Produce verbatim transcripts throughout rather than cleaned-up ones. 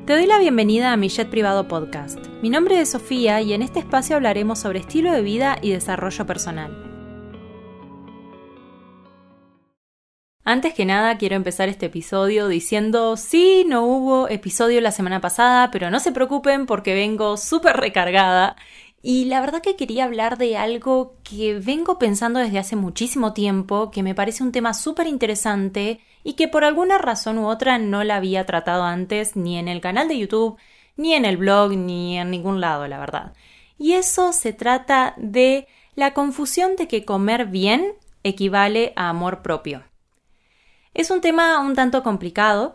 Te doy la bienvenida a mi Jet Privado Podcast. Mi nombre es Sofía y en este espacio hablaremos sobre estilo de vida y desarrollo personal. Antes que nada, quiero empezar este episodio diciendo, sí, no hubo episodio la semana pasada, pero no se preocupen porque vengo súper recargada. Y la verdad que quería hablar de algo que vengo pensando desde hace muchísimo tiempo, que me parece un tema súper interesante y que por alguna razón u otra no la había tratado antes ni en el canal de YouTube, ni en el blog, ni en ningún lado, la verdad. Y eso se trata de la confusión de que comer bien equivale a amor propio. Es un tema un tanto complicado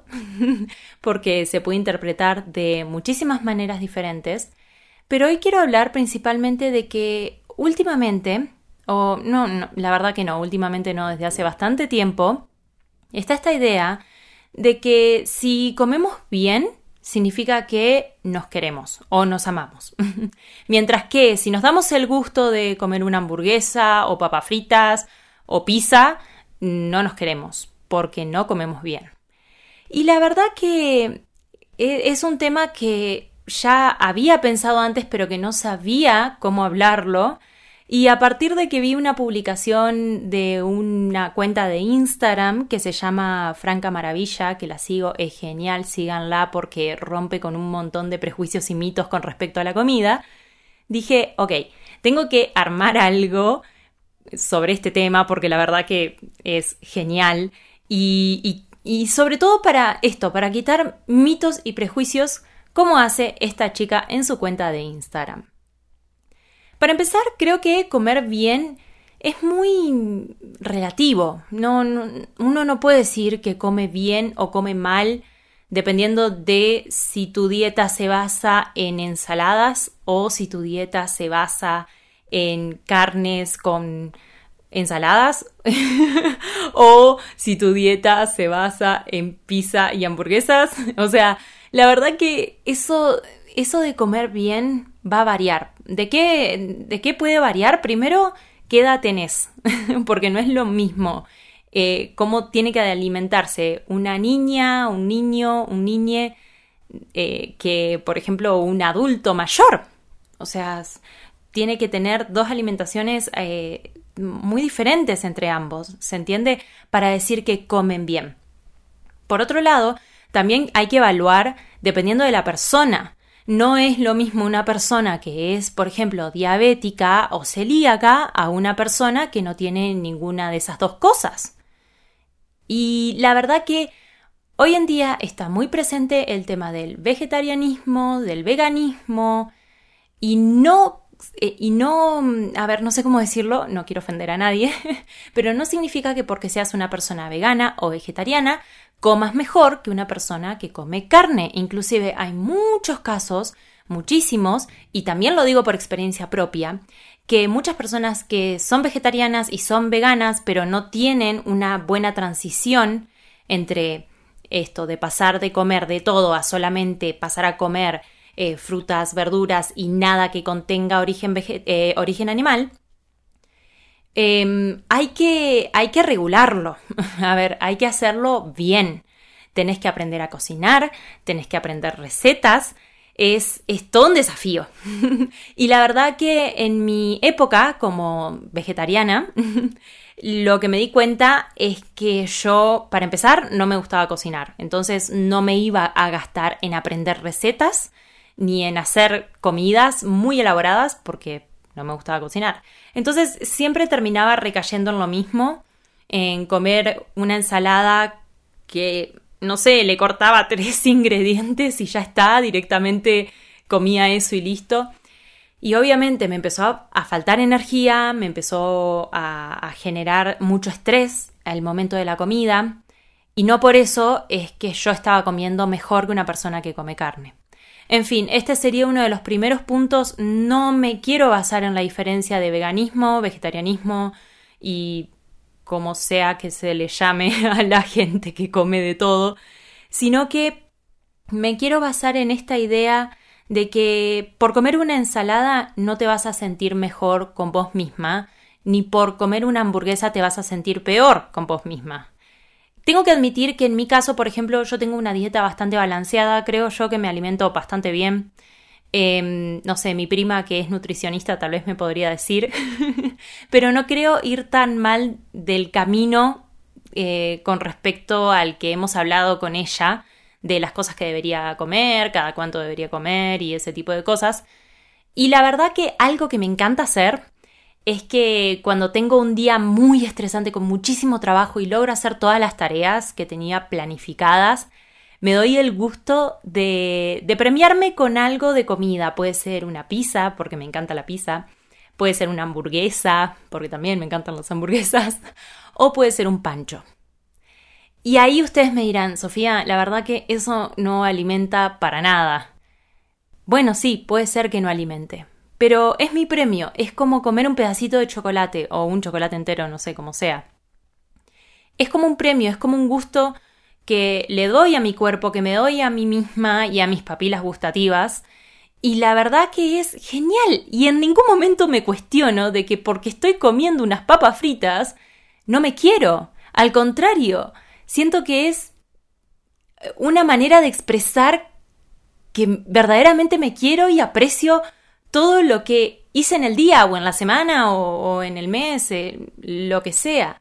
porque se puede interpretar de muchísimas maneras diferentes, pero hoy quiero hablar principalmente de que últimamente, o no, no, la verdad que no, últimamente no, desde hace bastante tiempo, está esta idea de que si comemos bien, significa que nos queremos o nos amamos. Mientras que si nos damos el gusto de comer una hamburguesa o papas fritas o pizza, no nos queremos porque no comemos bien. Y la verdad que es un tema que ya había pensado antes, pero que no sabía cómo hablarlo. Y a partir de que vi una publicación de una cuenta de Instagram que se llama Franca Maravilla, que la sigo, es genial, síganla porque rompe con un montón de prejuicios y mitos con respecto a la comida, dije, ok, tengo que armar algo sobre este tema porque la verdad que es genial y, y, y sobre todo para esto, para quitar mitos y prejuicios como hace esta chica en su cuenta de Instagram. Para empezar, creo que comer bien es muy relativo. No, no, uno no puede decir que come bien o come mal dependiendo de si tu dieta se basa en ensaladas o si tu dieta se basa en carnes con ensaladas o si tu dieta se basa en pizza y hamburguesas. O sea, la verdad que eso, eso de comer bien va a variar. ¿De qué, de qué puede variar? Primero, ¿qué edad tenés? Porque no es lo mismo eh, cómo tiene que alimentarse una niña, un niño, un niñe eh, que, por ejemplo, un adulto mayor. O sea, tiene que tener dos alimentaciones eh, muy diferentes entre ambos, ¿se entiende? Para decir que comen bien. Por otro lado, también hay que evaluar dependiendo de la persona. No es lo mismo una persona que es, por ejemplo, diabética o celíaca a una persona que no tiene ninguna de esas dos cosas. Y la verdad que hoy en día está muy presente el tema del vegetarianismo, del veganismo y no, y no, a ver, no sé cómo decirlo, no quiero ofender a nadie, pero no significa que porque seas una persona vegana o vegetariana comas mejor que una persona que come carne. Inclusive hay muchos casos, muchísimos, y también lo digo por experiencia propia, que muchas personas que son vegetarianas y son veganas, pero no tienen una buena transición entre esto de pasar de comer de todo a solamente pasar a comer eh, frutas, verduras y nada que contenga origen, vege- eh, origen animal, Eh, hay que, hay que regularlo. A ver, hay que hacerlo bien. Tenés que aprender a cocinar, tenés que aprender recetas. Es, es todo un desafío. Y la verdad que en mi época como vegetariana, lo que me di cuenta es que yo, para empezar, no me gustaba cocinar. Entonces no me iba a gastar en aprender recetas ni en hacer comidas muy elaboradas porque no me gustaba cocinar. Entonces siempre terminaba recayendo en lo mismo, en comer una ensalada que, no sé, le cortaba tres ingredientes y ya está, directamente comía eso y listo. Y obviamente me empezó a, a faltar energía, me empezó a, a generar mucho estrés al momento de la comida. Y no por eso es que yo estaba comiendo mejor que una persona que come carne. En fin, este sería uno de los primeros puntos. No me quiero basar en la diferencia de veganismo, vegetarianismo y como sea que se le llame a la gente que come de todo, sino que me quiero basar en esta idea de que por comer una ensalada no te vas a sentir mejor con vos misma, ni por comer una hamburguesa te vas a sentir peor con vos misma. Tengo que admitir que en mi caso, por ejemplo, yo tengo una dieta bastante balanceada, creo yo que me alimento bastante bien. Eh, no sé, mi prima que es nutricionista tal vez me podría decir, pero no creo ir tan mal del camino eh, con respecto al que hemos hablado con ella, de las cosas que debería comer, cada cuánto debería comer y ese tipo de cosas. Y la verdad que algo que me encanta hacer es que cuando tengo un día muy estresante con muchísimo trabajo y logro hacer todas las tareas que tenía planificadas, me doy el gusto de, de premiarme con algo de comida. Puede ser una pizza, porque me encanta la pizza. Puede ser una hamburguesa, porque también me encantan las hamburguesas. O puede ser un pancho. Y ahí ustedes me dirán, Sofía, la verdad que eso no alimenta para nada. Bueno, sí, puede ser que no alimente. Pero es mi premio. Es como comer un pedacito de chocolate o un chocolate entero, no sé, como sea. Es como un premio, es como un gusto que le doy a mi cuerpo, que me doy a mí misma y a mis papilas gustativas. Y la verdad que es genial. Y en ningún momento me cuestiono de que porque estoy comiendo unas papas fritas, no me quiero. Al contrario, siento que es una manera de expresar que verdaderamente me quiero y aprecio todo lo que hice en el día o en la semana o, o en el mes, eh, lo que sea.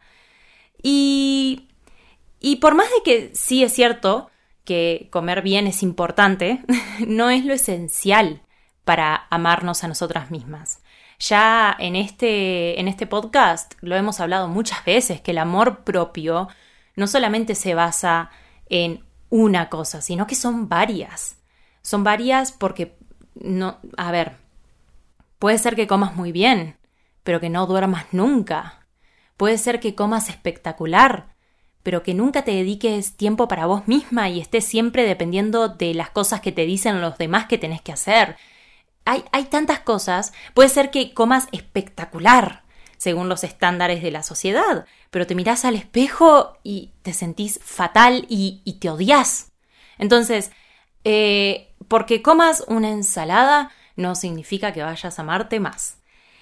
Y... Y por más de que sí es cierto que comer bien es importante, no es lo esencial para amarnos a nosotras mismas. Ya en este, en este podcast lo hemos hablado muchas veces, que el amor propio no solamente se basa en una cosa, sino que son varias. Son varias porque, no, a ver, puede ser que comas muy bien, pero que no duermas nunca. Puede ser que comas espectacular, pero que nunca te dediques tiempo para vos misma y estés siempre dependiendo de las cosas que te dicen los demás que tenés que hacer. Hay, hay tantas cosas. Puede ser que comas espectacular, según los estándares de la sociedad, pero te mirás al espejo y te sentís fatal y, y te odias. Entonces, eh, porque comas una ensalada no significa que vayas a amarte más.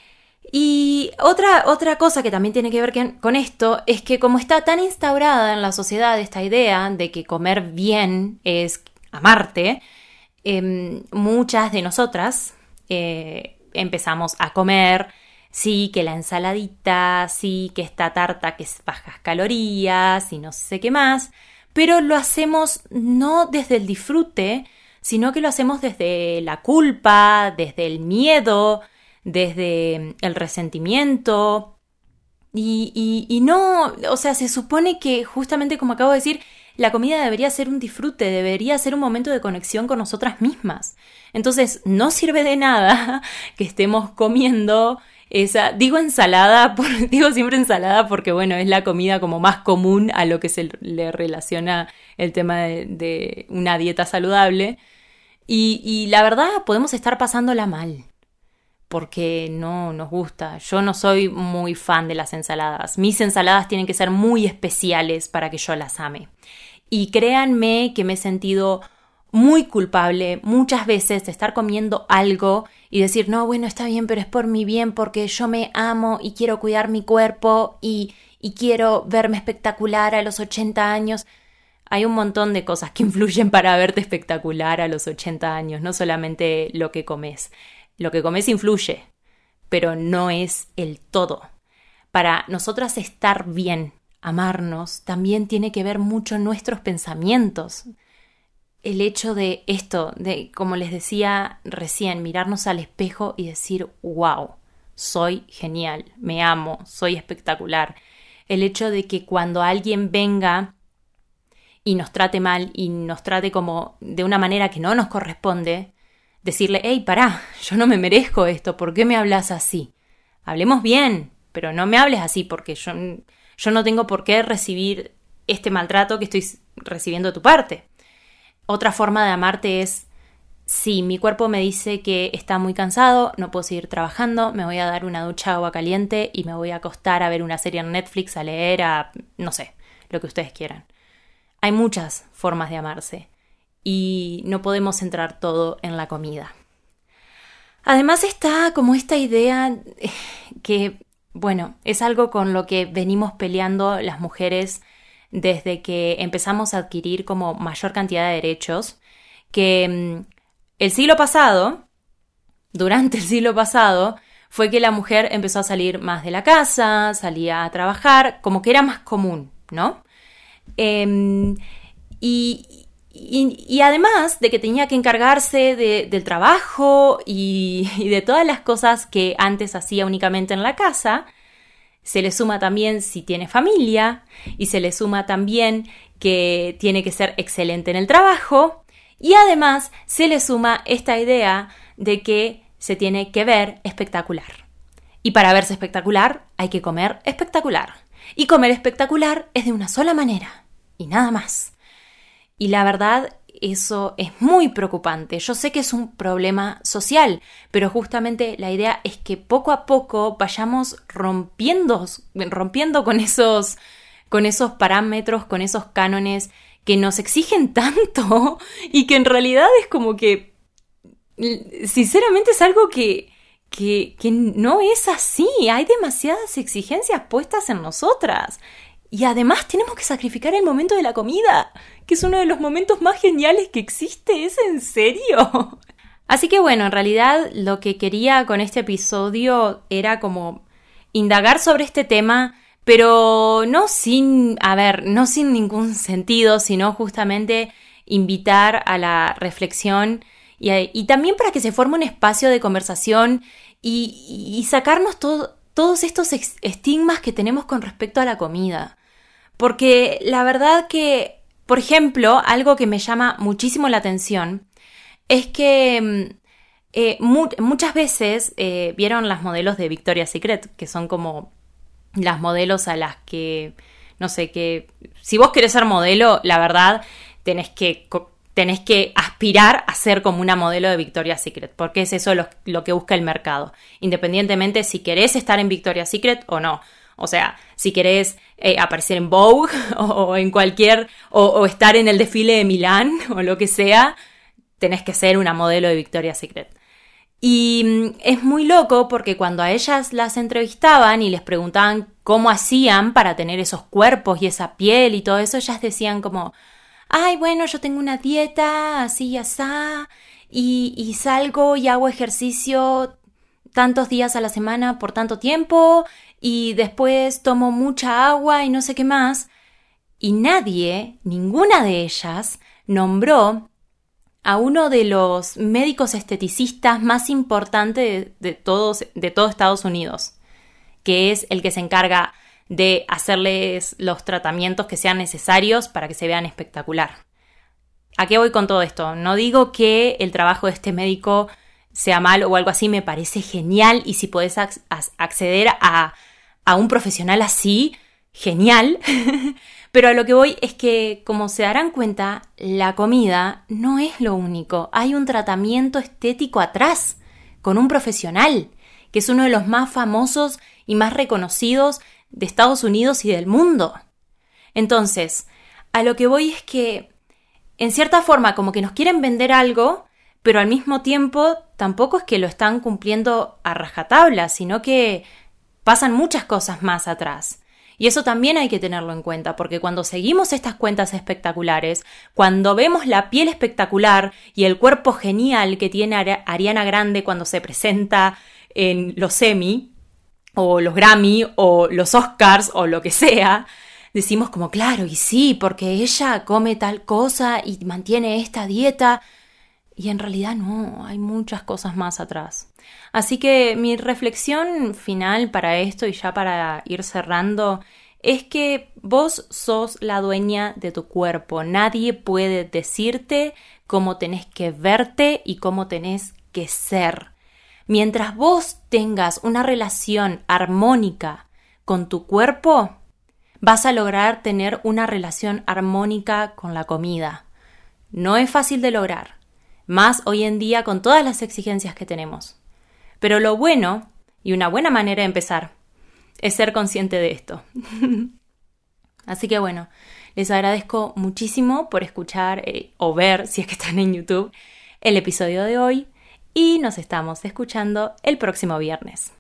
Y otra, otra cosa que también tiene que ver que, con esto es que como está tan instaurada en la sociedad esta idea de que comer bien es amarte, eh, muchas de nosotras eh, empezamos a comer, sí, que la ensaladita, sí, que esta tarta que es bajas calorías y no sé qué más, pero lo hacemos no desde el disfrute, sino que lo hacemos desde la culpa, desde el miedo, desde el resentimiento y, y, y no, o sea, se supone que justamente como acabo de decir, la comida debería ser un disfrute, debería ser un momento de conexión con nosotras mismas. Entonces, no sirve de nada que estemos comiendo esa, digo ensalada, por, digo siempre ensalada porque bueno, es la comida como más común a lo que se le relaciona el tema de, de una dieta saludable y, y la verdad podemos estar pasándola mal, porque no nos gusta. Yo no soy muy fan de las ensaladas. Mis ensaladas tienen que ser muy especiales para que yo las ame. Y créanme que me he sentido muy culpable muchas veces de estar comiendo algo y decir, no, bueno, está bien, pero es por mi bien, porque yo me amo y quiero cuidar mi cuerpo y, y quiero verme espectacular a los ochenta años. Hay un montón de cosas que influyen para verte espectacular a los ochenta años, no solamente lo que comes. Lo que comes influye, pero no es el todo. Para nosotras estar bien, amarnos, también tiene que ver mucho nuestros pensamientos. El hecho de esto, de como les decía recién, mirarnos al espejo y decir, wow, soy genial, me amo, soy espectacular. El hecho de que cuando alguien venga y nos trate mal y nos trate como de una manera que no nos corresponde, decirle, hey, pará, yo no me merezco esto, ¿por qué me hablas así? Hablemos bien, pero no me hables así porque yo, yo no tengo por qué recibir este maltrato que estoy recibiendo de tu parte. Otra forma de amarte es, si mi cuerpo me dice que está muy cansado, no puedo seguir trabajando, me voy a dar una ducha de agua caliente y me voy a acostar a ver una serie en Netflix, a leer, a no sé, lo que ustedes quieran. Hay muchas formas de amarse. Y no podemos centrar todo en la comida. Además está como esta idea que, bueno, es algo con lo que venimos peleando las mujeres desde que empezamos a adquirir como mayor cantidad de derechos, que el siglo pasado, durante el siglo pasado, fue que la mujer empezó a salir más de la casa, salía a trabajar, como que era más común, ¿no? Eh, y, y, y además de que tenía que encargarse de, del trabajo y, y de todas las cosas que antes hacía únicamente en la casa, se le suma también si tiene familia y se le suma también que tiene que ser excelente en el trabajo y además se le suma esta idea de que se tiene que ver espectacular. Y para verse espectacular hay que comer espectacular. Y comer espectacular es de una sola manera y nada más. Y la verdad, eso es muy preocupante. Yo sé que es un problema social, pero justamente la idea es que poco a poco vayamos rompiendo, rompiendo con esos, con esos parámetros, con esos cánones que nos exigen tanto y que en realidad es como que, sinceramente, es algo que, que, que no es así. Hay demasiadas exigencias puestas en nosotras. Y además tenemos que sacrificar el momento de la comida, que es uno de los momentos más geniales que existe. ¿Es en serio? Así que bueno, en realidad lo que quería con este episodio era como indagar sobre este tema, pero no sin, a ver, no sin ningún sentido, sino justamente invitar a la reflexión y, a, y también para que se forme un espacio de conversación y, y sacarnos todo, todos estos ex- estigmas que tenemos con respecto a la comida. Porque la verdad que, por ejemplo, algo que me llama muchísimo la atención es que eh, mu- muchas veces eh, vieron las modelos de Victoria's Secret, que son como las modelos a las que, no sé, que si vos querés ser modelo, la verdad, tenés que, tenés que aspirar a ser como una modelo de Victoria's Secret, porque es eso lo, lo que busca el mercado, independientemente si querés estar en Victoria's Secret o no. O sea, si querés eh, aparecer en Vogue o, o en cualquier, o, o estar en el desfile de Milán o lo que sea, tenés que ser una modelo de Victoria's Secret. Y mm, es muy loco porque cuando a ellas las entrevistaban y les preguntaban cómo hacían para tener esos cuerpos y esa piel y todo eso, ellas decían como, ay, bueno, yo tengo una dieta así y asá, y, y salgo y hago ejercicio tantos días a la semana por tanto tiempo y después tomo mucha agua y no sé qué más. Y nadie, ninguna de ellas, nombró a uno de los médicos esteticistas más importantes de, de, todos, de todo Estados Unidos, que es el que se encarga de hacerles los tratamientos que sean necesarios para que se vean espectacular. ¿A qué voy con todo esto? No digo que el trabajo de este médico sea malo o algo así, me parece genial y si podés ac- acceder a, a un profesional así, genial. Pero a lo que voy es que, como se darán cuenta, la comida no es lo único. Hay un tratamiento estético atrás, con un profesional, que es uno de los más famosos y más reconocidos de Estados Unidos y del mundo. Entonces, a lo que voy es que, en cierta forma, como que nos quieren vender algo, pero al mismo tiempo tampoco es que lo están cumpliendo a rajatabla, sino que pasan muchas cosas más atrás. Y eso también hay que tenerlo en cuenta, porque cuando seguimos estas cuentas espectaculares, cuando vemos la piel espectacular y el cuerpo genial que tiene Ariana Grande cuando se presenta en los Emmy, o los Grammy, o los Oscars, o lo que sea, decimos como, claro, y sí, porque ella come tal cosa y mantiene esta dieta. Y en realidad no, hay muchas cosas más atrás. Así que mi reflexión final para esto y ya para ir cerrando es que vos sos la dueña de tu cuerpo. Nadie puede decirte cómo tenés que verte y cómo tenés que ser. Mientras vos tengas una relación armónica con tu cuerpo, vas a lograr tener una relación armónica con la comida. No es fácil de lograr. Más hoy en día con todas las exigencias que tenemos. Pero lo bueno, y una buena manera de empezar, es ser consciente de esto. Así que bueno, les agradezco muchísimo por escuchar eh, o ver, si es que están en YouTube, el episodio de hoy y nos estamos escuchando el próximo viernes.